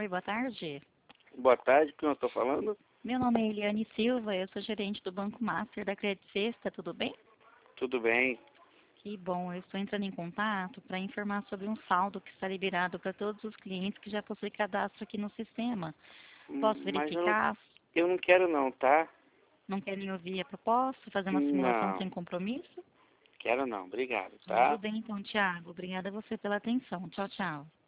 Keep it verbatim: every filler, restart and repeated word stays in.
Oi, boa tarde. Boa tarde, quem eu estou falando? Meu nome é Eliane Silva, eu sou gerente do Banco Master da Credit Sexta, tudo bem? Tudo bem? Que bom, eu estou entrando em contato para informar sobre um saldo que está liberado para todos os clientes que já possuem cadastro aqui no sistema. Posso Mas eu não, verificar? eu não quero não, tá? Não querem ouvir a proposta? Fazer uma simulação Não, sem compromisso? quero não, obrigado, Tudo tá? bem então, Tiago. Obrigada a você pela atenção. Tchau, tchau.